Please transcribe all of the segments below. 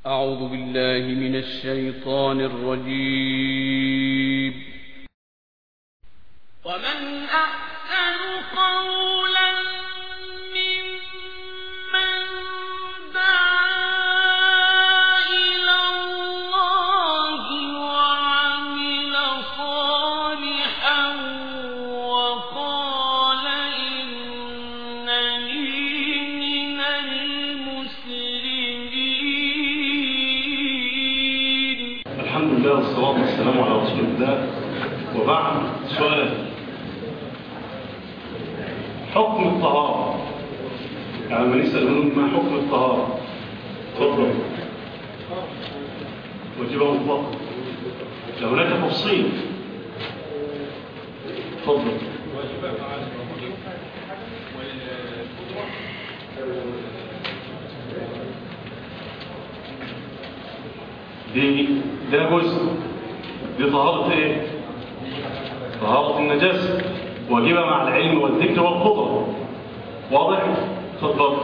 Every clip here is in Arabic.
أعوذ بالله من الشيطان الرجيم. ومن أحسن قولا ممن دعا إلى الله وعمل صالحا وقال إنني من المسلمين. الحمد لله والصلاة والسلام على رسول الله، وبعد. سؤال: حكم الطهارة. يعني لما نسأل ما حكم الطهارة؟ تفضل. واجبها مطلقة، لو هناك تفصيل. تفضل. ده جزء. دي طهارة ايه؟ طهارة النجاسة، واجبة مع العلم والذكر والقدرة. واضح؟ تفضل.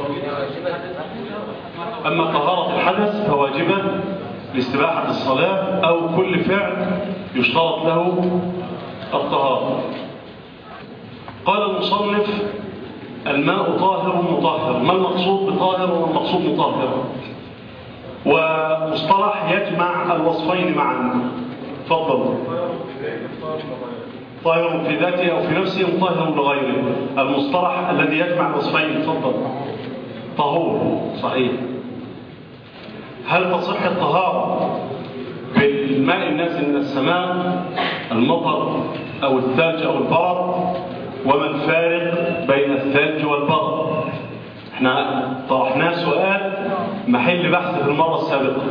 أما طهارة الحدث فواجبة لاستباحة الصلاة أو كل فعل يشترط له الطهارة. قال المصنف: الماء طاهر مطهر. ما المقصود بطاهر وما المقصود مطهر؟ ومصطلح يجمع الوصفين معا. تفضل. طاهر في ذاته أو في نفسه، مطهر لغيره. المصطلح الذي يجمع الوصفين. تفضل. طهور. صحيح. هل تصح الطهارة بالماء النازل من السماء، المطر أو الثلج أو البرد؟ وما الفارق بين الثلج والبرد؟ احنا طرحناه سؤال محل بحث في المرة السابقة.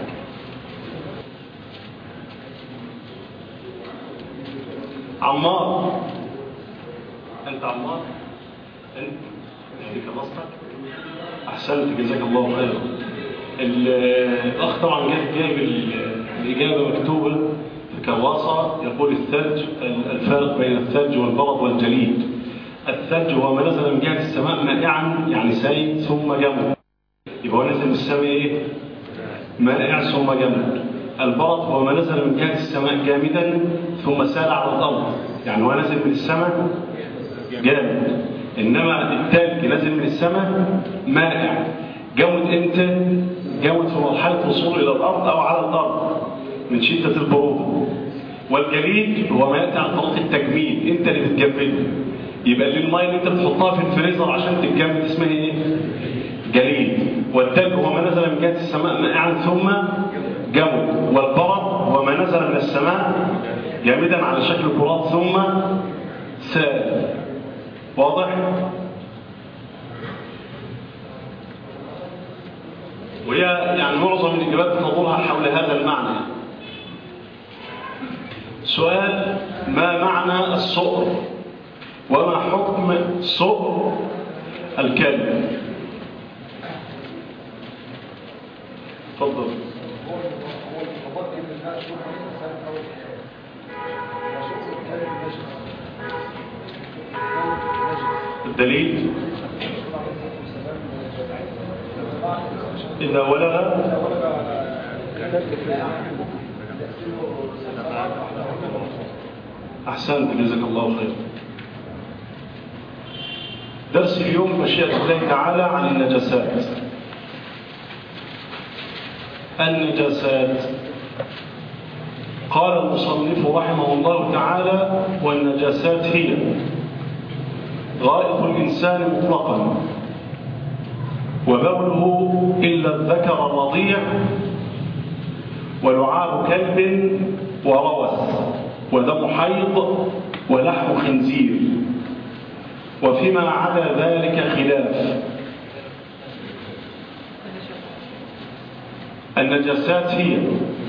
عمار، أنت عمار؟ أنت مش خلصتك؟ أحسنت، جزاك الله خيرا. الأخ طبعا جايب الإجابة مكتوبة في كراسة، يقول الثلج، الفارق بين الثلج والبرد والجليد. الثلج هو ما نزل من جهة السماء مائعا، يعني سيد ثم جمد، يبقى هو نزل من السماء ايه؟ مائع ثم جمد. البرد هو ما نزل من جهة السماء جامدا ثم سال على الأرض، يعني هو نزل من السماء جامد. إنما الثلج نزل من السماء مائع. جمد امتى؟ جمد في مرحلة وصوله إلى الأرض أو على الأرض من شدة البرودة. والجليد هو ما يأتي عن طريق التجميد، أنت اللي بتجمده. يبقى اللي الماء اللي انت بتحطها في الفريزر عشان تتجمد اسمها ايه؟ جليد. والثلج هو ما نزل من جهة السماء مائعا ثم جمد. والبرد هو ما نزل من السماء جامدا على شكل كرات ثم سال. واضح؟ وهي يعني معظم الإجابات تدورها حول هذا المعنى. سؤال: ما معنى السؤر؟ وما حكم سؤر الكلب؟ تفضل. الدليل: إذا ولغ أحسنت، جزاك الله خير. درس اليوم مشيئة الله تعالى عن النجاسات. النجاسات، قال المصنف رحمه الله تعالى: والنجاسات هي غائط الإنسان مطلقا، وبوله إلا الذكر الرضيع، ولعاب كلب، وروث، ودم حيض، ولحم خنزير، وفيما عدا ذلك خلاف. النجاسات هي: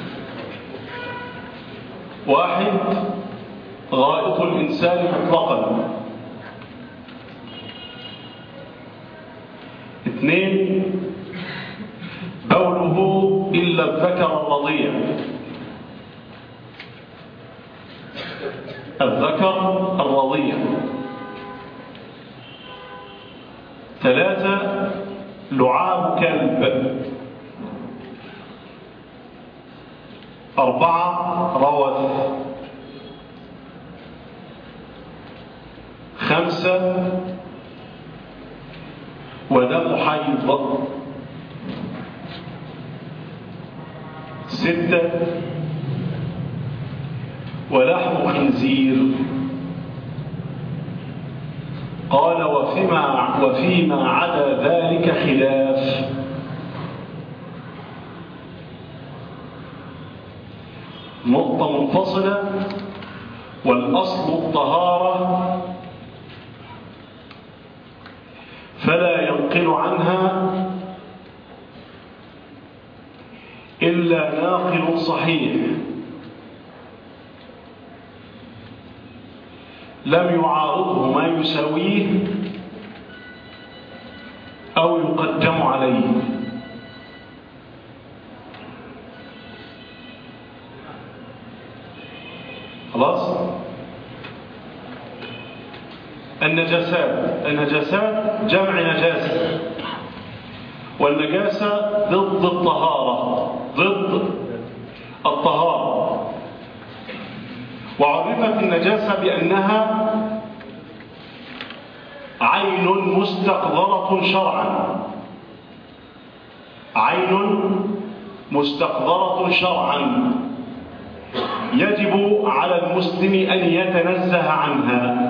1. غائط الإنسان مطلقا. 2. بوله إلا الذكر الرضيع. الذكر الرضيع. 3. لعاب كلب. 4 روث، 5 ودم حيض، 6 ولحم خنزير. قال وفيما عدا ذلك خلاف. نقطة منفصلة. والأصل الطهارة فلا ينقل عنها إلا ناقل صحيح لم يعارضه ما يساويه أو يقدم عليه. خلاص. النجاسات جمع نجاسة، والنجاسة ضد الطهارة، ضد الطهارة. وعرفت النجاسة بأنها عين مستقذرة شرعا، عين مستقذرة شرعا يجب على المسلم أن يتنزه عنها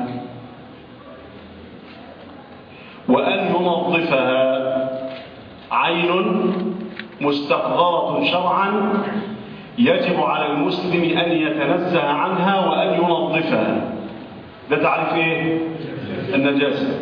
وأن ينظفها. عين مستقذرة شرعا يجب على المسلم أن يتنزه عنها وأن ينظفها. ده تعريف إيه؟ النجاسة.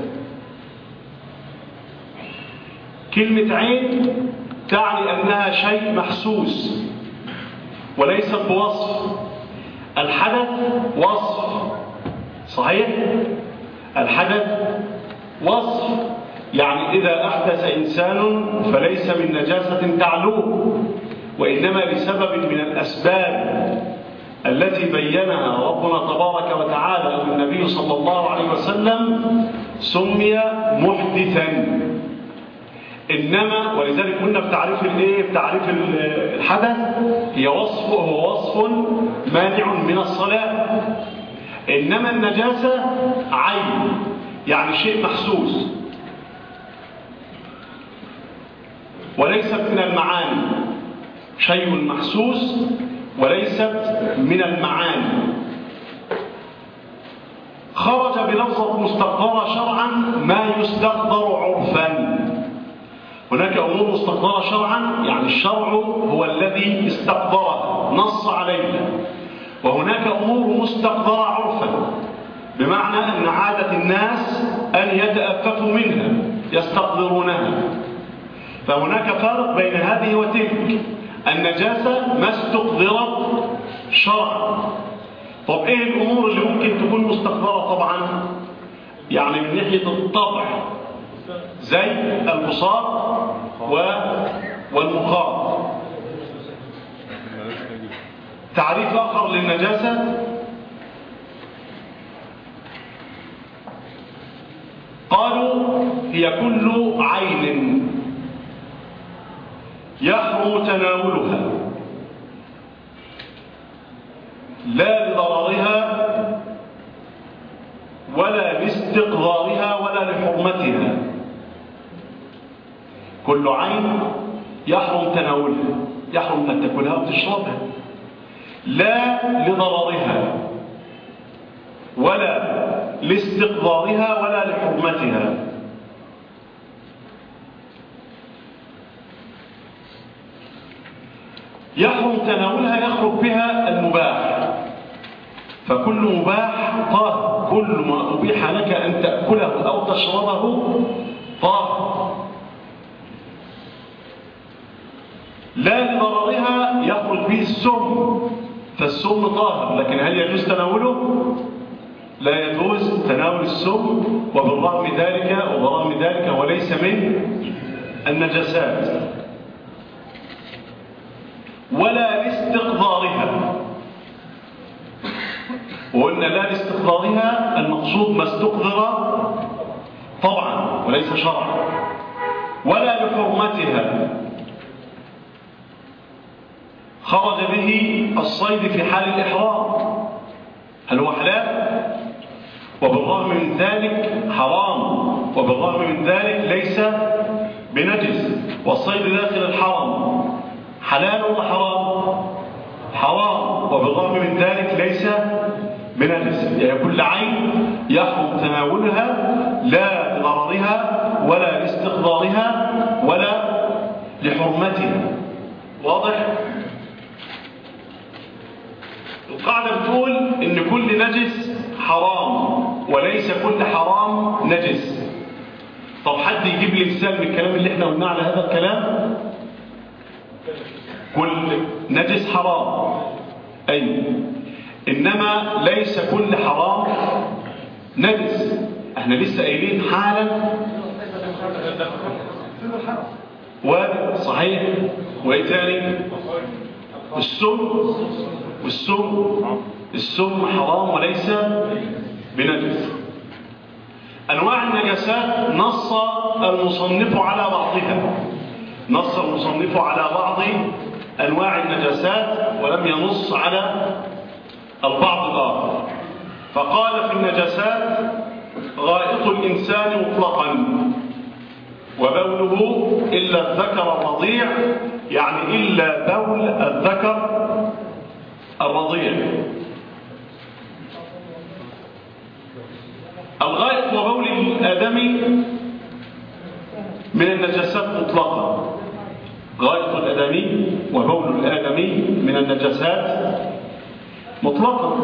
كلمة عين تعني أنها شيء محسوس وليست بوصف. الحدث وصف، صحيح؟ الحدث وصف، يعني إذا أحدث إنسان فليس من نجاسة تعلوه، وإنما لسبب من الأسباب التي بينها ربنا تبارك وتعالى والنبي صلى الله عليه وسلم سمي محدثا. إنما ولذلك قلنا بتعريف الحدث هو وصف مانع من الصلاة. إنما النجاسة عين، يعني شيء محسوس وليست من المعاني، شيء محسوس وليست من المعاني. خرج بلفظة مستقذرة شرعا ما يستقذر عرفا. هناك أمور مستقذرة شرعا، يعني الشرع هو الذي استقذرها نص عليها، وهناك أمور مستقذرة عرفا، بمعنى أن عادة الناس أن يتأففوا منها يستقذرونها. فهناك فرق بين هذه وتلك. النجاسة ما استقذرت شرعا. طب إيه الأمور اللي ممكن تكون مستقذرة؟ طبعا يعني من ناحية الطبع زي البصاق والمخاط. تعريف آخر للنجاسة قالوا هي كل عين يحرم تناولها لا لضررها ولا لاستقذارها ولا لحرمتها. كل عين يحرم تناولها، يحرم أن تأكلها وتشربها، لا لضررها ولا لاستقذارها ولا لحرمتها. يحرم تناولها يخرج بها المباح، فكل مباح طاهر، كل ما أبيح لك أن تأكله أو تشربه طاهر. لا لضررها يخرج به السم، فالسم طاهر، لكن هل يجوز تناوله؟ لا يجوز تناول السم، وبالرغم ذلك وليس من النجاسات. ولا لاستقذارها، وقلنا لا لاستقذارها المقصود ما استقذر طبعا وليس شرعا. ولا لحرمتها، خرج به الصيد في حال الإحرام، هل هو حلال؟ وبالرغم من ذلك حرام، وبالرغم من ذلك ليس بنجس، والصيد داخل الحرم حلال ولا حرام؟ حرام، وبالرغم من ذلك ليس بنجس. يعني كل عين يحرم تناولها لا لضررها ولا لاستقرارها ولا لحرمتها. واضح؟ القاعدة بتقول إن كل نجس حرام وليس كل حرام نجس. طب حد يجيب لي مثال من الكلام اللي احنا قلناه على هذا الكلام؟ كل نجس حرام، أيوه، إنما ليس كل حرام نجس. احنا لسه قايلين حالا صحيح. وايه تاني؟ السم حرام وليس بنجس. انواع النجاسات نص المصنف على بعضها، نص المصنف على بعض انواع النجاسات ولم ينص على البعض الاخر. فقال في النجاسات غائط الانسان مطلقا وبوله إلا الذكر الرضيع، يعني إلا بول الذكر الرضيع. الغائط وبول الآدمي من النجاسات مطلقا. غائط الآدمي وبول الآدمي من النجاسات مطلقا.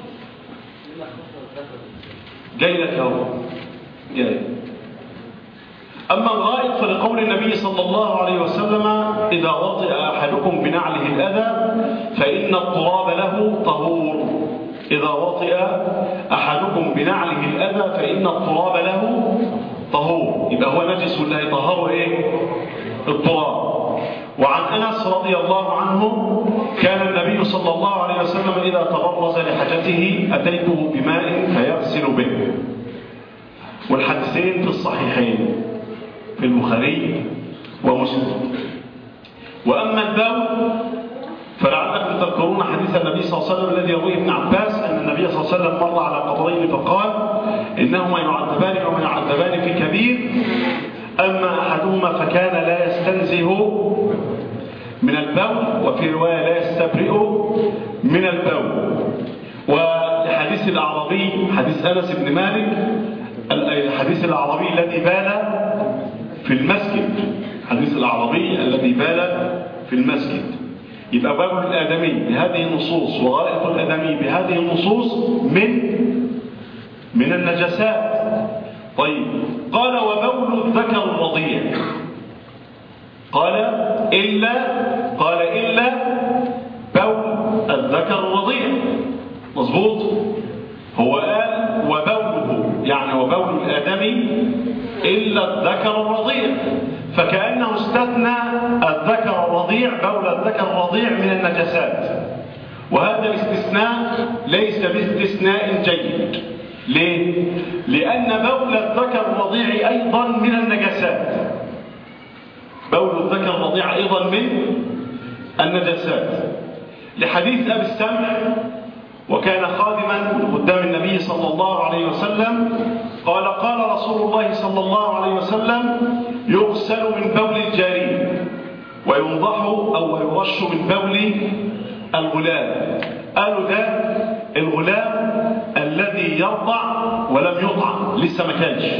جاي لك اهو، جاي. أما الغائط فلقول النبي صلى الله عليه وسلم إذا وطئ أحدكم بنعله الأذى فإن التراب له طهور. إذا وطئ أحدكم بنعله الأذى فإن التراب له طهور. يبقى هو نجس ولا يطهره إيه؟ التراب. وعن أنس رضي الله عنه كان النبي صلى الله عليه وسلم إذا تبرز لحاجته أتيته بماء فيغسل به. والحديثين في الصحيحين في البخاري ومسلم. وأما البول فلعلكم تذكرون حديث النبي صلى الله عليه وسلم الذي يرويه ابن عباس أن النبي صلى الله عليه وسلم مر على قبرين فقال إنهما يعذبان وما يعذبان في كبير، أما أحدهما فكان لا يستنزه من البول، وفي رواية لا يستبرئ من البول. ولحديث الأعرابي حديث أنس بن مالك الحديث الأعرابي الذي بال في المسجد، حديث الأعرابي الذي بال في المسجد. يبقى بول الآدمي بهذه النصوص وغائط الآدمي بهذه النصوص من النجاسات. طيب، قال وبول الذكر الرضيع، قال إلا بول الذكر الرضيع. مظبوط؟ هو قال وبوله يعني وبول الآدمي إلا الذكر الرضيع، فكأنه استثنى الذكر الرضيع، بول الذكر الرضيع من النجاسات. وهذا الاستثناء ليس باستثناء جيد. ليه؟ لأن بول الذكر الرضيع أيضا من النجاسات. بول الذكر الرضيع أيضا من النجاسات، لحديث أبي السمح وكان خادما قدام النبي صلى الله عليه وسلم قال رسول الله صلى الله عليه وسلم يغسل من بول الجارية وينضح أو يرش من بول الغلام. قالوا ده الغلام الذي يرضع ولم يطعم، لسه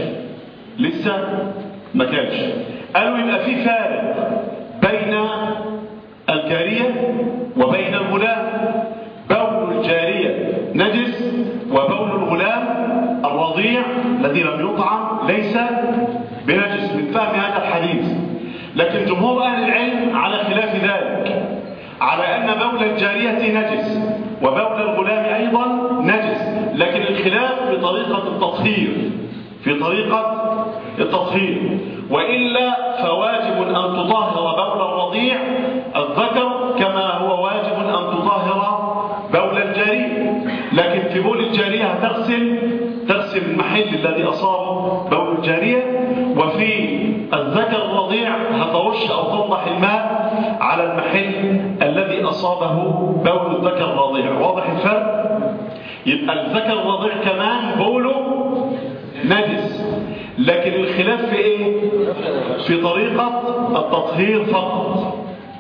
ما كانش. قالوا يبقى في فارق بين الجارية وبين الغلام. بول الجارية نجس وبول الغلام الرضيع الذي لم يطعم ليس بنجس من فهم هذا الحديث. لكن جمهور أهل العلم على خلاف ذلك، على أن بول الجارية نجس وبول الغلام أيضا نجس، لكن الخلاف في طريقة التطهير. وإلا فواجب أن تطهر بول الرضيع الذكر كما هو واجب أن تطهر بول الجارية. لكن في بول الجارية تغسل المحل الذي أصابه بول الجارية، وفي الذكر الرضيع هترش أو تنضح الماء على المحل الذي أصابه بول الذكر الرضيع. واضح الفرق؟ يبقى الذكر الرضيع كمان بوله نجس، لكن الخلاف في ايه؟ في طريقة التطهير فقط.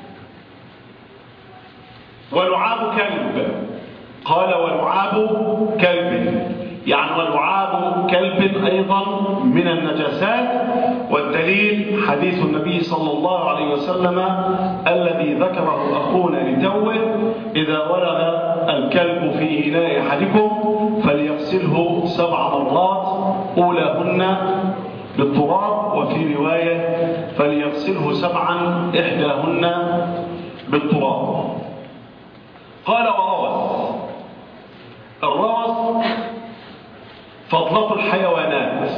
ولعاب كلب، قال ولعاب كلب، يعني ولعاب كلب أيضا من النجاسات. والدليل حديث النبي صلى الله عليه وسلم الذي ذكره أخونا لتوه: إذا ولغ الكلب في إناء أحدكم فليغسله 7 مرات أولاهن بالتراب، وفي رواية فليغسله 7 إحداهن بالتراب. قال وروث، الروث فضلة الحيوانات،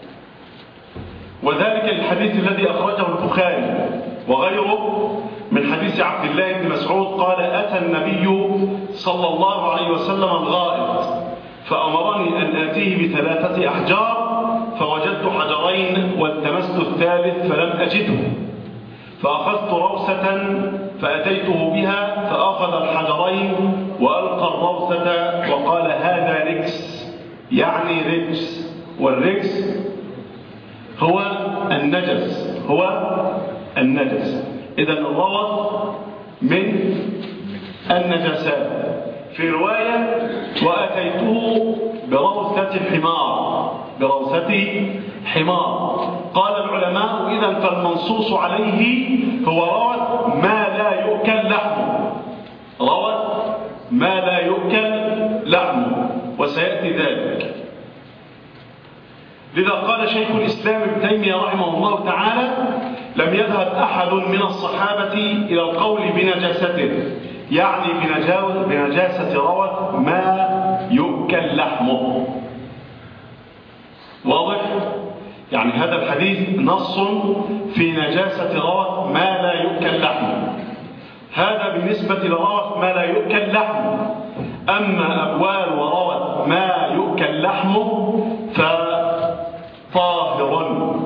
وذلك الحديث الذي أخرجه البخاري وغيره من حديث عبد الله بن مسعود قال: أتى النبي صلى الله عليه وسلم الغائط فأمرني أن آتيه ب3 أحجار، فوجدت حجرين والتمست الثالث فلم أجده، فأخذت روثة فأتيته بها فأخذ الحجرين وألقى الروثة وقال: هذا رجس، يعني رجس، والرجس هو النجس، هو النجس. إذن الروث من النجاسات. في رواية: وأتيته بروثة الحمار، بروثة حمار. قال العلماء: إذن فالمنصوص عليه هو روث ما لا يؤكل لحمه، روث ما لا يؤكل لحمه، وسيأتي ذلك. لذا قال شيخ الإسلام ابن تيمية رحمه الله تعالى: لم يذهب أحد من الصحابة إلى القول بنجاسته، يعني بنجاسة روث ما يؤكل لحمه. واضح؟ يعني هذا الحديث نص في نجاسة روث ما لا يؤكل لحمه. هذا بالنسبة لروث ما لا يؤكل لحمه. أما أبوال وروث ما يؤكل لحمه فطاهر.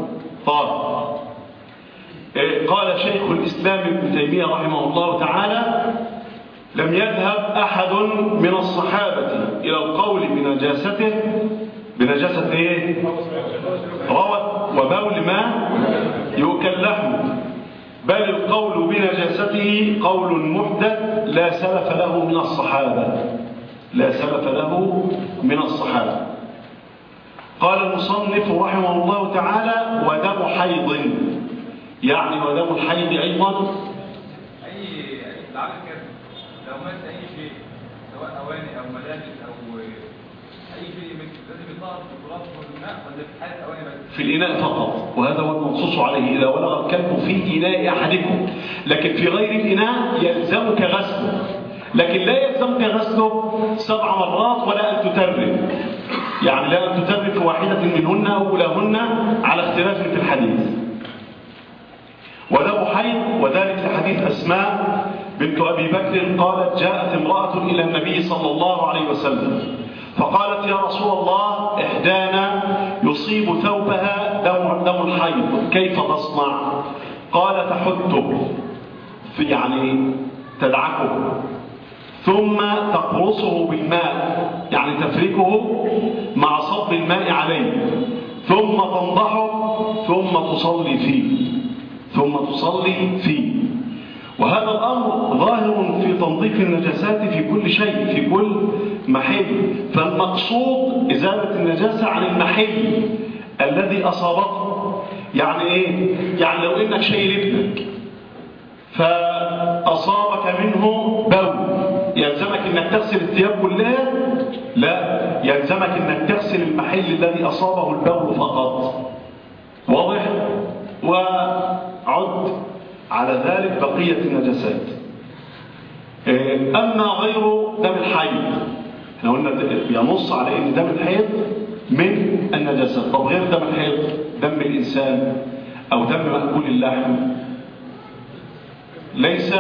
قال شيخ الإسلام ابن تيمية رحمه الله تعالى: لم يذهب أحد من الصحابة إلى القول بنجاسته، بنجاسة ايه؟ روث وبول ما يؤكل لحمه، بل القول بنجاسته قول محدث لا سلف له من الصحابة، لا سلف له من الصحابة. قال المصنف رحمه الله تعالى: ودم حيض، يعني ودم الحيض أيضا أي العمل كده لو مات أي شيء سواء أواني أو ملابس أو أي شيء لازم يطهر في التراب والماء، ولا في حالة أواني بس؟ في الإناء فقط، وهذا هو المنصوص عليه: إذا ولغ الكلب في إناء أحدكم. لكن في غير الإناء يلزمك غسله، لكن لا يلزمك غسله 7 مرات ولا أن تترك، يعني لا أن تترك في واحدة منهن أو لهن على اختلاف في الحديث. ودم حيض، وذلك لحديث أسماء بنت أبي بكر قالت: جاءت امرأة إلى النبي صلى الله عليه وسلم فقالت: يا رسول الله، إحدانا يصيب ثوبها دم الحيض، كيف تصنع؟ قال: تحته، يعني تدعكه، ثم تقرصه بالماء، يعني تفركه مع صب الماء عليه، ثم تنضحه، ثم تصلي فيه. وهذا الأمر ظاهر في تنظيف النجاسات في كل شيء، في كل محل. فالمقصود إزالة النجاسة عن المحل الذي أصابته. يعني إيه؟ يعني لو إنك شايل ابنك فأصابك منه بول، يلزمك إنك تغسل الثياب كلها؟ لا، يلزمك إنك تغسل المحل الذي أصابه البول فقط. واضح؟ وعد على ذلك بقية النجاسات. أما غير دم الحيض، احنا قلنا ينص على ان دم الحيض من النجاسات. طب غير دم الحيض، دم الإنسان أو دم مأكول اللحم ليس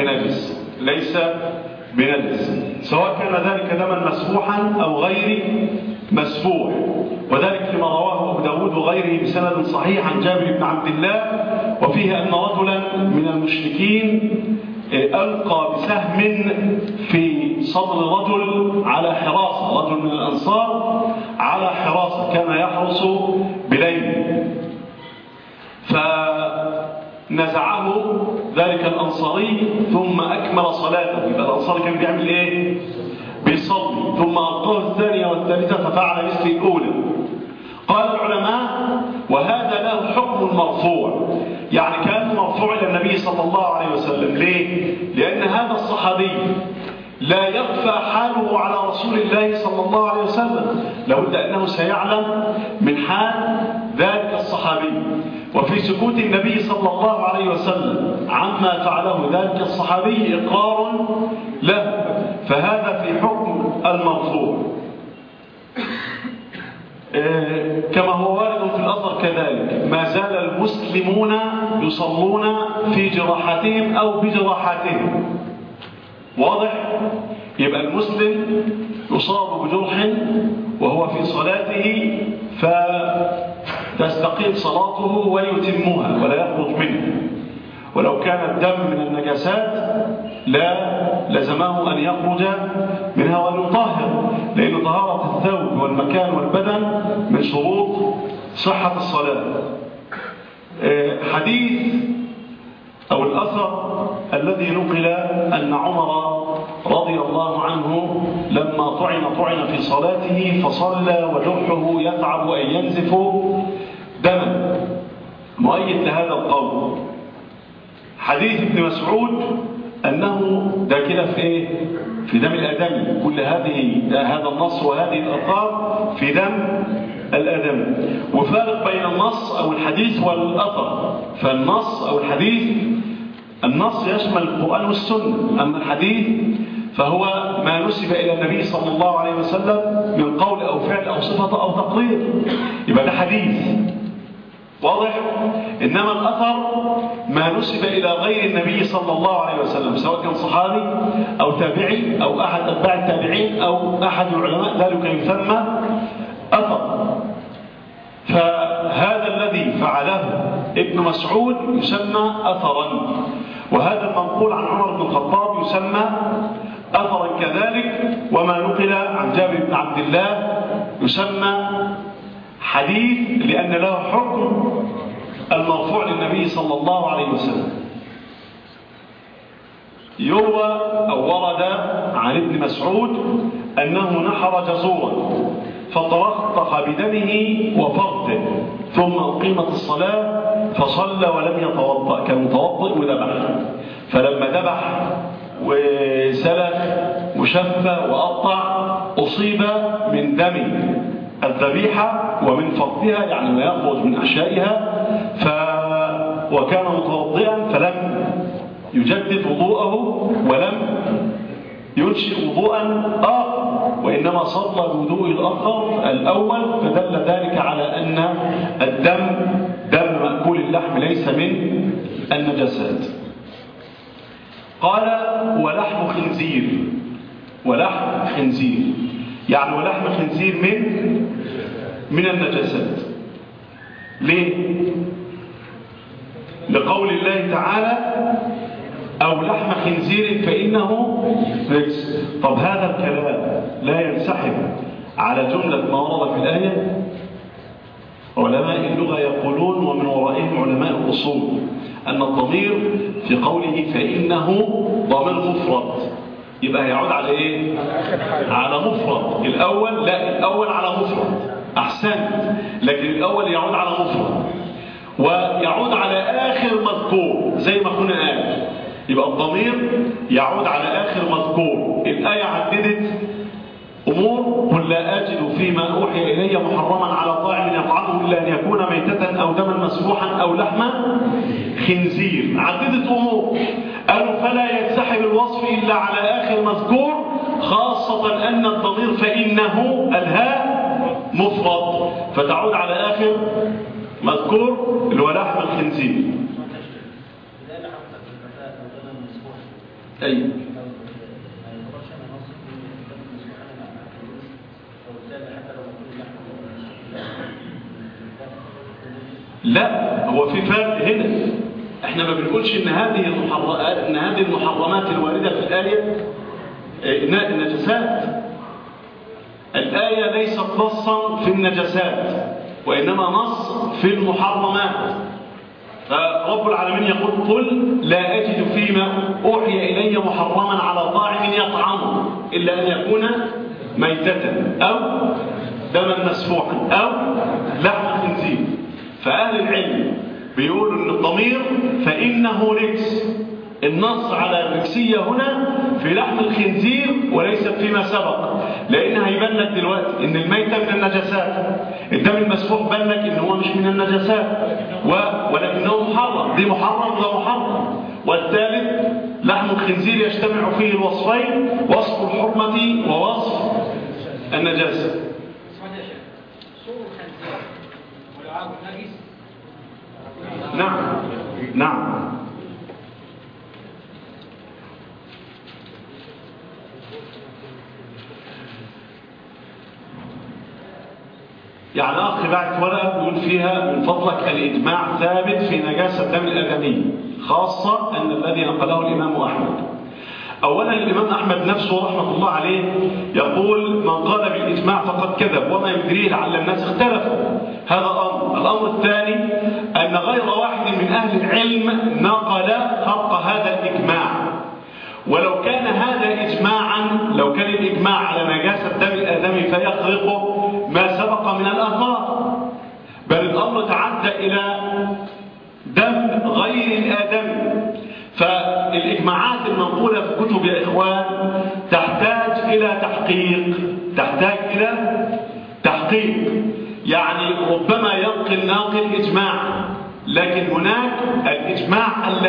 بنجس، سواء كان ذلك دما مسفوحا أو غير مسفوح. وذلك لما رواه أبو داود وغيره بسند صحيح عن جابر بن عبد الله، وفيه أن رجلا من المشركين ألقى بسهم في صدر رجل على حراسة، رجل من الأنصار على حراسة كان يحرس بليل، فنزعه ذلك الأنصاري ثم أكمل صلاته. يبقى الأنصاري كان بيعمل إيه؟ بيصلي، ثم ألقاه الثانية والثالثة ففعل مثل الأولى. قال العلماء وهذا له حكم مرفوع، يعني كان مرفوع إلى النبي صلى الله عليه وسلم. ليه؟ لأن هذا الصحابي لا يخفى حاله على رسول الله صلى الله عليه وسلم، لابد أنه سيعلم من حال ذلك الصحابي. وفي سكوت النبي صلى الله عليه وسلم عما فعله ذلك الصحابي إقرار له، فهذا في حكم المرفوع. كما هو وارد في الأثر كذلك، ما زال المسلمون يصلون في جراحتهم أو بجراحاتهم. واضح؟ يبقى المسلم يصاب بجرح وهو في صلاته فتستقيم صلاته ويتمها ولا يخرج منها. ولو كان الدم من النجاسات لا لزمه أن يخرج منها ويطهر، لأن طهارة الثوب والمكان والبدن من شروط صحة الصلاة. حديث أو الأثر الذي نقل أن عمر رضي الله عنه لما طعن في صلاته فصلى وجرحه يتعب أن ينزف دما، مؤيد لهذا القول. حديث ابن مسعود أنه ده كده في إيه؟ في دم الآدمي. كل هذا النص وهذه الآثار في دم الآدمي. وفارق بين النص أو الحديث والأثر، فالنص أو الحديث، النص يشمل القرآن والسنة، أما الحديث فهو ما نسب إلى النبي صلى الله عليه وسلم من قول أو فعل أو صفة أو تقرير، يبقى ده حديث. واضح؟ إنما الأثر ما نسب إلى غير النبي صلى الله عليه وسلم، سواء كان صحابي أو تابعي أو أحد أتباع التابعين أو أحد العلماء، ذلك يسمى أثر. فهذا الذي فعله ابن مسعود يسمى أثرا، وهذا المنقول عن عمر بن الخطاب يسمى أثرا كذلك، وما نقل عن جابر بن عبد الله يسمى حديث لأن له حكم المرفوع للنبي صلى الله عليه وسلم. يروى أو ورد عن ابن مسعود أنه نحر جزورا فطرخ بدمه وفرده، ثم أقيمت الصلاة فصلى ولم يتوضأ، كان متوضئ وذبح. فلما ذبح وسلخ وشف وقطع أصيب من دم الذبيحة ومن فرثها، يعني ما يخرج من أحشائها، وكان متوضئا فلم يجدد وضوءه ولم ينشئ وضوءا آخر، وإنما صلى بوضوء الآخر الأول، فدل ذلك على أن الدم دم مأكول اللحم ليس من النجاسات. قال ولحم خنزير، ولحم خنزير يعني ولحم خنزير من النجاسات. ليه؟ لقول الله تعالى أو لحم خنزير فإنه رجس. طب هذا الكلام لا ينسحب على جملة ما ورد في الآية؟ علماء اللغة يقولون ومن ورائهم علماء الأصول أن الضمير في قوله فإنه ضمير مفرد، يبقى يعود على إيه؟ على مفرد. الأول لا، الأول على مفرد أحسنت، لكن الأول يعود على مفرد ويعود على آخر مذكور زي ما كنا قال، يبقى الضمير يعود على آخر مذكور. الآية عددت أمور: قل لا أجد فيما أوحي إلي محرما على طاعم يطعمه إلا أن يكون ميتة أو دما مسفوحا أو لحم خنزير. عددت أمور، قالوا فلا ينسحب الوصف إلا على آخر مذكور، خاصة أن الضمير فإنه الهاء مفرد فتعود على آخر مذكور اللي هو لحم الخنزير. أيوه لا، هو في فرق هنا، احنا ما بنقولش ان هذه المحرمات الواردة في الآية نجسات. الآية ليست نصا في النجسات وإنما نص في المحرمات. فرب العالمين يقول قل لا أجد فيما أوحي إلي محرما على طاعم يطعمه إلا أن يكون ميتة أو دما مسفوحا أو لحم خنزير. فأهل العلم بيقولوا أن الضمير فإنه رجس. النص على الرجسية هنا في لحم الخنزير وليس فيما سبق، لأن هيبان لك دلوقتي أن الميتة من النجسات، الدم المسفوح بان لك أنه هو مش من النجسات ولكنه محرم. دي محرم وده محرم. والثالث لحم الخنزير يجتمع فيه الوصفين، وصف الحرمة ووصف النجاسة. نعم نعم. يعني أخي بعت ورقة يقول فيها من فضلك الإجماع ثابت في نجاسة دم الآدمي، خاصة أن الذي نقله الإمام أحمد. أولا الإمام أحمد نفسه رحمة الله عليه يقول من قال بالإجماع فقد كذب وما يدريه لعل الناس اختلفوا. هذا أمر. الأمر الثاني أن غير واحد من أهل العلم نقل خلق هذا الإجماع. ولو كان هذا إجماعا، لو كان الإجماع على نجاسة دم الآدمي فيخرقه ما سبق من الآثار، بل الأمر تعدى إلى دم غير الآدمي. فالإجماعات المنقولة في كتب يا إخوان تحتاج إلى تحقيق. يعني ربما ينقل ناقل إجماع، لكن هناك الإجماع ألا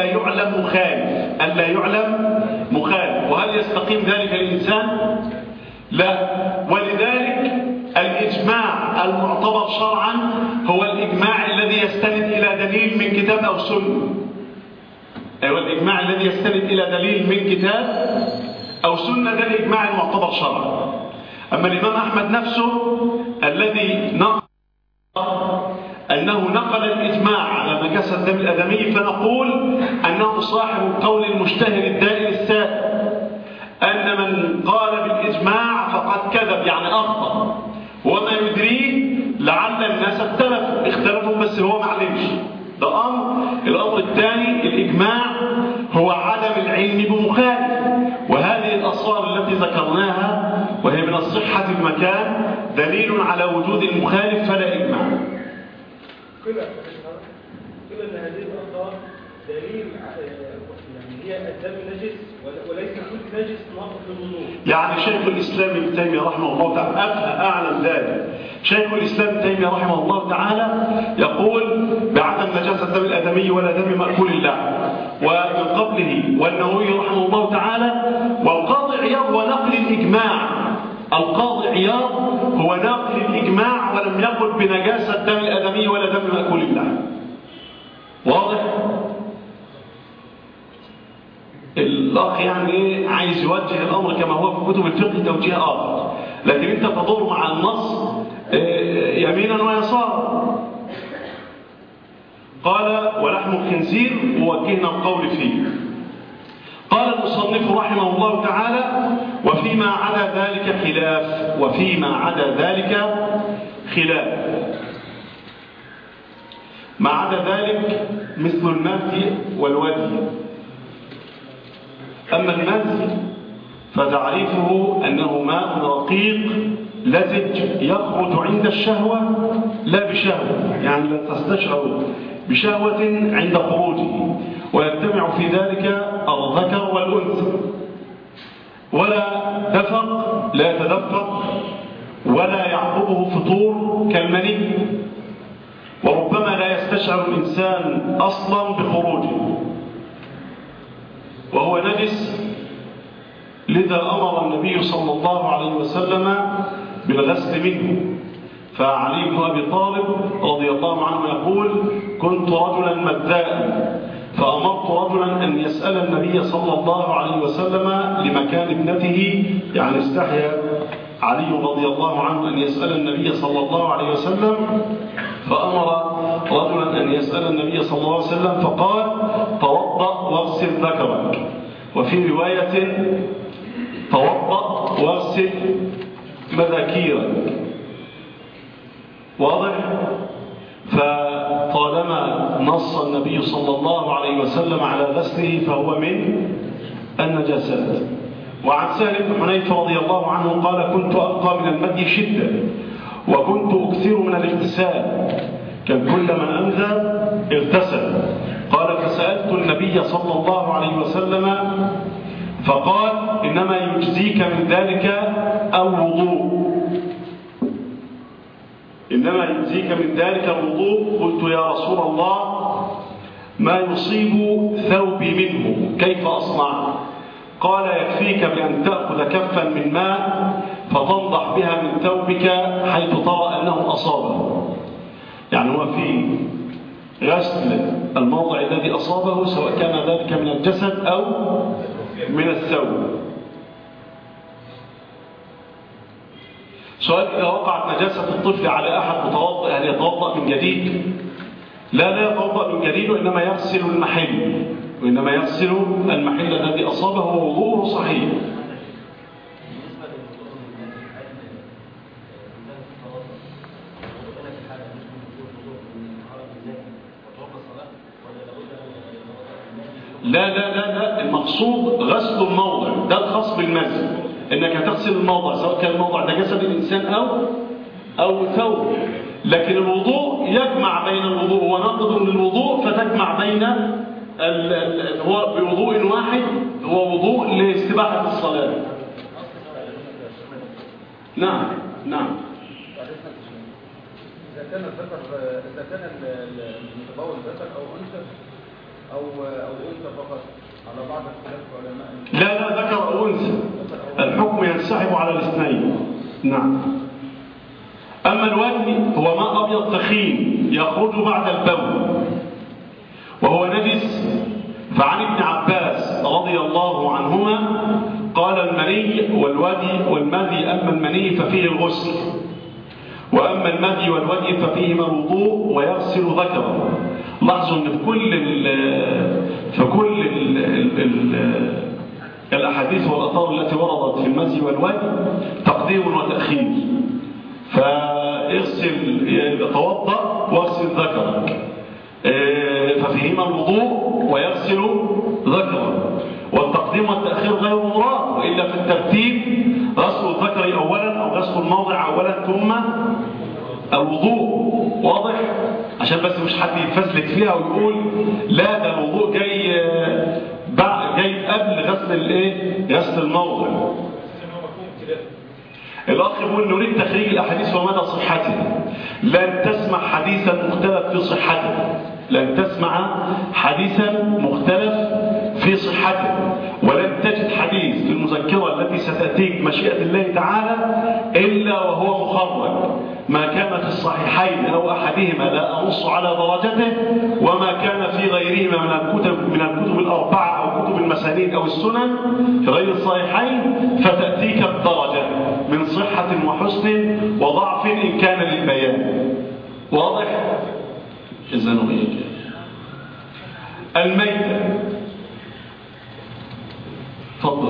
يعلم مخالف. وهل يستقيم ذلك الإنسان؟ لا. ولذلك الإجماع المعتبر شرعا هو الإجماع الذي يستند إلى دليل من كتاب أو سنة. أيوة، الإجماع الذي يستند إلى دليل من كتاب أو سنة ده الإجماع المعتبر شرعا. أما الإمام أحمد نفسه الذي أنه نقل الإجماع على نجاسة دم الآدمي، فنقول أنه صاحب القول المشتهر الدائر السائر أن من قال بالإجماع فقد كذب، يعني أخطأ، وما يدريه لعل الناس اختلفوا بس هو معلمش. ده أمر. الأمر الثاني الإجماع هو عدم العلم بمخالف، وهذه الأصوار التي ذكرناها وهي من الصحة المكان دليل على وجود المخالف فلا إجماع. كل أن هذه الأخبار دليل يعني هي الدم نجس وليس كل نجس ناقض للوضوء. يعني شيخ الإسلام ابن تيمية رحمه الله تعالى أعلم ذلك. شيخ الإسلام ابن تيمية رحمه الله تعالى يقول بعدم نجاسة دم الآدمي ولا دم مأكول اللحم. ومن قبله والنووي رحمه الله تعالى والقاضي عياض ونقل الإجماع. القاضي عياض هو ناقل الإجماع ولم يقل بنجاسة دم الآدمي ولا دم مأكول اللحم. واضح؟ الأخ يعني عايز يوجه الأمر كما هو في كتب الفقه توجيه آخر، لكن أنت تدور مع النص يمينا ويسارا. قال ولحم الخنزير ووجهنا القول فيه. قال المصنف رحمه الله تعالى وفيما عدا ذلك خلاف. ما عدا ذلك مثل المزي والودي. أما المزي فتعريفه أنه ماء رقيق لزج يخرج عند الشهوة لا بشهوة، يعني لا تستشعر بشهوة عند خروجه، ويجتمع في ذلك الذكر والأنثى، لا يتدفق ولا يعقبه فطور كالمني، وربما لا يستشعر الإنسان أصلا بخروجه وهو نجس. لذا أمر النبي صلى الله عليه وسلم بالغسل منه. فعلي بن أبي طالب رضي الله عنه يقول كنت رجلا مذاء فأمرت رجلا أن يسأل النبي صلى الله عليه وسلم لمكان ابنته، يعني استحيا علي رضي الله عنه أن يسأل النبي صلى الله عليه وسلم، فأمر رجلا أن يسأل النبي صلى الله عليه وسلم فقال توضأ واغسل ذكرك، وفي رواية توضأ واغسل مذاكيرك. واضح؟ فطالما نص النبي صلى الله عليه وسلم على غسله فهو من النجاسات. وعن سهل بن حنيف رضي الله عنه قال كنت أبقى من المدي شدة وكنت أكثر من الاغتسال، كان كل من أنذى اغتسل. قال فسألت النبي صلى الله عليه وسلم فقال إنما يجزيك من ذلك الوضوء، إنما يجزيك من ذلك الوضوء. قلت يا رسول الله ما يصيب ثوبي منه كيف أصنع؟ قال يكفيك بأن تأخذ كفا من ماء فتنضح بها من ثوبك حيث ترى أنه أصابه. يعني هو في غسل الموضع الذي أصابه سواء كان ذلك من الجسد أو من الثوب. سؤال: إذا وقعت نجاسة الطفل على أحد متوضئ هل يتوضأ من جديد؟ لا يتوضأ من جديد، وإنما يغسل المحل، وإنما يغسل المحل الذي أصابه ووضوءه صحيح. لا المقصود غسل الموضع، ده الخاص بالمسح، انك تغسل الموضع سواء كان الموضع ده جسد الانسان او ثوب. لكن الوضوء يجمع بين الوضوء ونقض للوضوء، فتجمع بين هو بوضوء واحد، هو وضوء لاستباحة الصلاة. نعم. إذا كان المتبول ذكر أو أنثى أو أنثى فقط على بعض اختلاف علماء. لا ذكر أو أنثى، الحكم ينسحب على الاثنين. نعم. أما الودي هو ماء أبيض ثخين يخرج بعد البول وهو نجس. فعن ابن عباس رضي الله عنهما قال المني والودي والمذي، أما المني ففيه الغسل، وأما المذي والودي ففيهما الوضوء ويغسل ذكره. لاحظوا أن في كل الأحاديث والأثار التي وردت في المذي والودي تقديم وتأخير. فاغسل يتوضأ واغسل ذكرك، ففيهما الوضوء ويغسل ذكره. والتقديم والتأخير غير مراد، وإلا في الترتيب غسل الذكر أولا أو غسل الموضع أولا ثم الوضوء. واضح؟ عشان بس مش حد يتفزلك فيها ويقول لا ده الوضوء جاي قبل غسل الموضع. الأخ يقول نريد تخريج الأحاديث ومدى صحتها. لن تسمع حديثا مختلف في صحته، لن تسمع حديثا مختلف في صحته، ولن تجد حديث في المذكرة التي ستأتيك مشيئة الله تعالى إلا وهو مخرج. ما كان في الصحيحين أو أحدهما لا أنص على درجته، وما كان في غيرهما من الكتب الأربعة أو كتب المسانيد أو السنن في غير الصحيحين فتأتيك الدرجة من صحة وحسن وضعف إن كان للبيان. واضح؟ إذن إيه؟ الميتة. تفضل.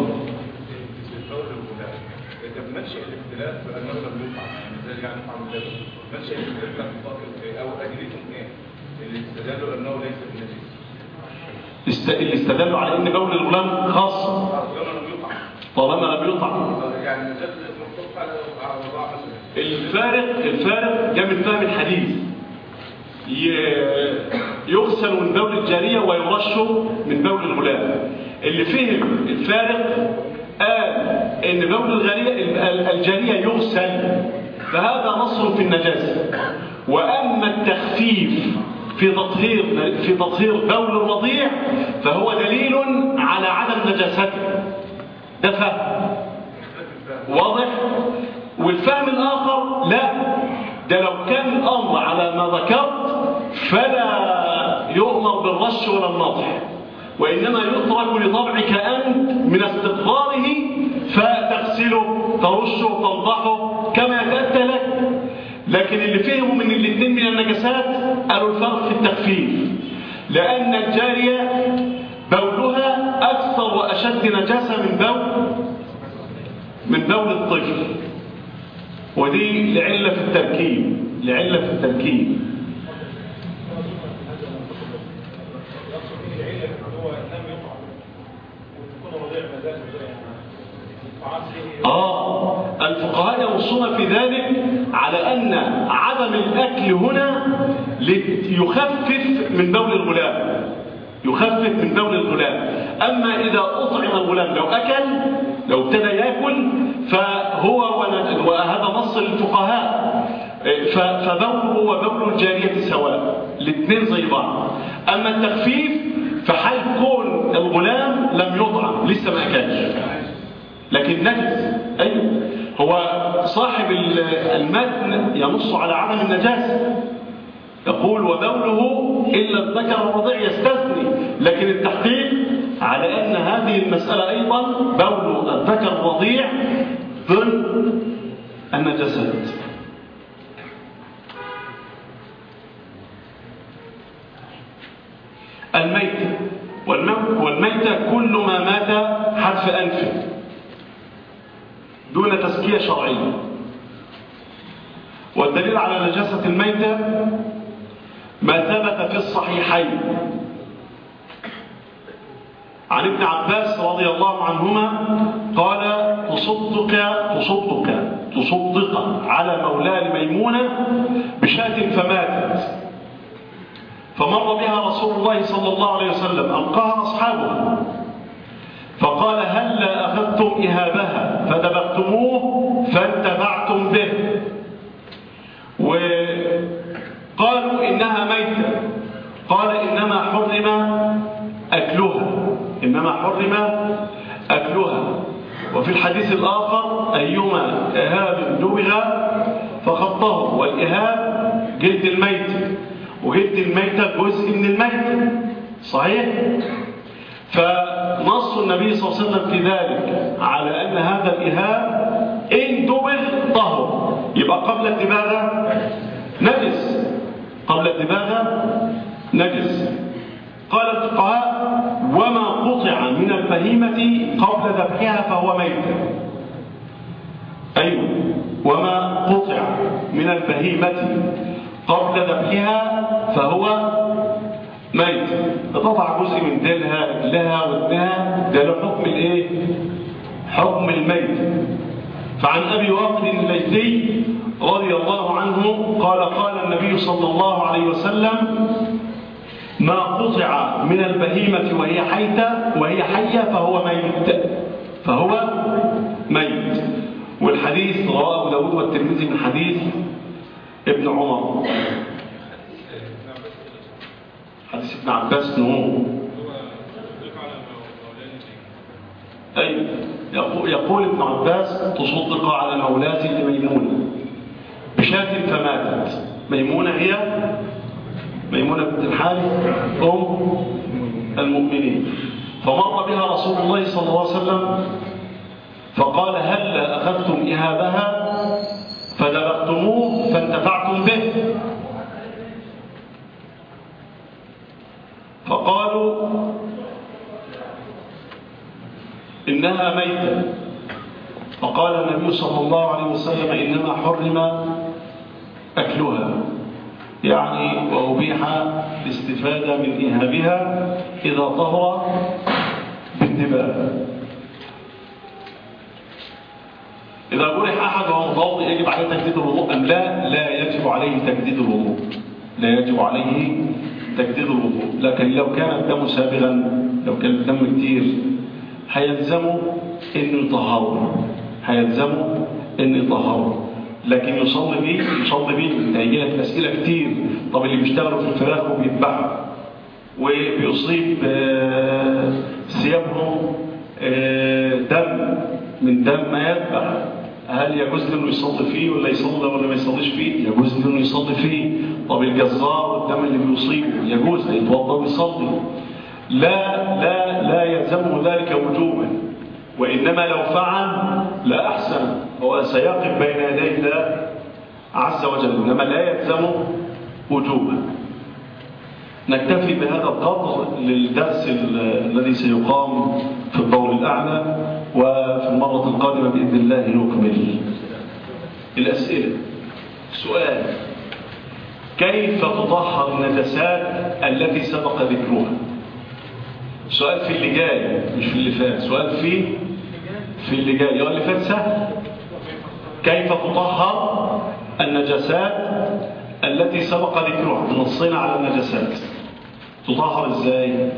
منشأ الاختلاف أنه لم يطعم، يعني زي يعني طعم الدم. منشأ الاختلاف أو أدلتهم إيه؟ اللي استدلوا أنه ليس بنجس. اللي استدلوا على أن بول الغلام خاص طالما لم يطعم. يعني نجاز مختص على وضع مثلا. الفارق جاء من فهم الحديث. يغسل من بول الجارية ويرش من بول الغلام. اللي فهم الفارق قال ان بول الجارية يغسل، فهذا نص في النجاسة. واما التخفيف في تطهير بول الرضيع فهو دليل على عدم نجاسته. ده فهم واضح. والفهم الاخر لا، ده لو كان الامر على ما ذكرت فلا يؤمر بالرش ولا النضح، وإنما يترك لطبعك أنت من استقراره فتغسله ترشه تنضحه كما يتأتى لك. لكن اللي فهموا من الاثنين من النجاسات قالوا الفرق في التخفيف، لأن الجارية بولها أكثر وأشد نجاسة من بول الطفل، ودي لعلة في التركيب. الفقهاء ينصون في ذلك على أن عدم الأكل هنا يخفف من بول الغلام، أما إذا أطعم الغلام لو ابتدى يأكل فهو، وهذا نص الفقهاء، فبوله وبول الجارية سواء، الاثنين زي بعض. أما التخفيف فحال كون الغلام لم يطعم لسه ما أكلش لكن نجس. أيوه، هو صاحب المتن ينص على عدم النجاسة، يقول وبوله إلا الذكر الرضيع يستثني، لكن التحقيق على أن هذه المسألة أيضا بول الذكر الرضيع ضمن النجاسات. والميتة كل ما مات حتف أنفه دون تزكية شرعية. والدليل على نجاسة الميتة ما ثبت في الصحيحين عن ابن عباس رضي الله عنهما قال تصدق على مولى لميمونة بشاة فماتت، فمر بها رسول الله صلى الله عليه وسلم ألقاها أصحابه فقال هلا أخذتم إهابها فدبغتموه فانتفعتم به، وقالوا إنها ميتة، قال إنما حرم أكلها. وفي الحديث الآخر أيما إهاب دبغ فخطه، والإهاب جلد الميت، وجلد الميتة جزء من الميت، صحيح؟ فنص النبي صلى الله عليه وسلم في ذلك على أن هذا الإهاب إن دبغ طهر، يبقى قبل الدباغة نجس. قال الفقهاء وما قطع من البهيمة قبل ذبحها فهو ميت. أيوه، وما قطع من البهيمة قبل ذبحها فهو ميت، تقطع جزء من ديلها رجلها ودنها، ده له حكم الايه؟ حكم الميت. فعن ابي واقد الليثي رضي الله عنه قال النبي صلى الله عليه وسلم ما قطع من البهيمة وهي حية فهو ميت. والحديث رواه أبو داود والترمذي من حديث ابن عمر، حديث ابن عباس يقول ابن عباس تصدق على مولاتي لميمونة بشاة فماتت. ميمونة هي ميمونة بنت الحارث أم المؤمنين، فمر بها رسول الله صلى الله عليه وسلم فقال هلا أخذتم إهابها فدبغتموه فانتفعتم به، فقالوا إنها ميتة، فقال النبي صلى الله عليه وسلم إنما حرم أكلها، يعني وأبيح الاستفادة من إهابها إذا طهر بالدباغ. إذا جرح أحد وهو متوضئ يجب عليه تجديد الوضوء أم لا؟ لا يجب عليه تجديد الوضوء، لكن لو كان الدم سابغا، لو كان الدم كتير هيلزمه إنه يطهره، لكن يصلي بيه هيجي لك أسئلة كتير. طب اللي بيشتغلوا في الفراخ وبيذبحوا وبيصيب ثيابهم دم ما يذبح، هل يجوز له انه يصلي فيه ولا يصلي ولا ما يصليش فيه؟ يجوز له انه يصلي فيه. طب الجزار والدم اللي بيصيبه يجوز يتوضا ويصلي؟ لا يلزمه ذلك وجوبا، وانما لو فعل لا احسن، هو سيقف بين يدي الله عز وجل، إنما لا يلزم وجوبا. نكتفي بهذا القدر للدرس الذي سيقام في الدور الأعلى، وفي المرة القادمة بإذن الله نكمل الأسئلة. سؤال: كيف تطهر النجاسات التي سبق ذكرها؟ سؤال في اللي جاي مش في اللي فات، سؤال في اللي جاي. اللي فات سهل. كيف تطهر النجاسات التي سبق ذكرها؟ نصينا على النجاسات، تطهر ازاي؟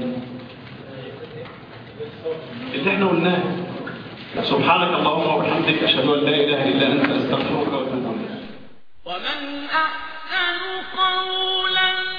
اللي احنا قلناه. سبحانك اللهم وبحمدك، اشهد ان لا اله الا انت، استغفرك واتوب اليك. ومن أحسن قولا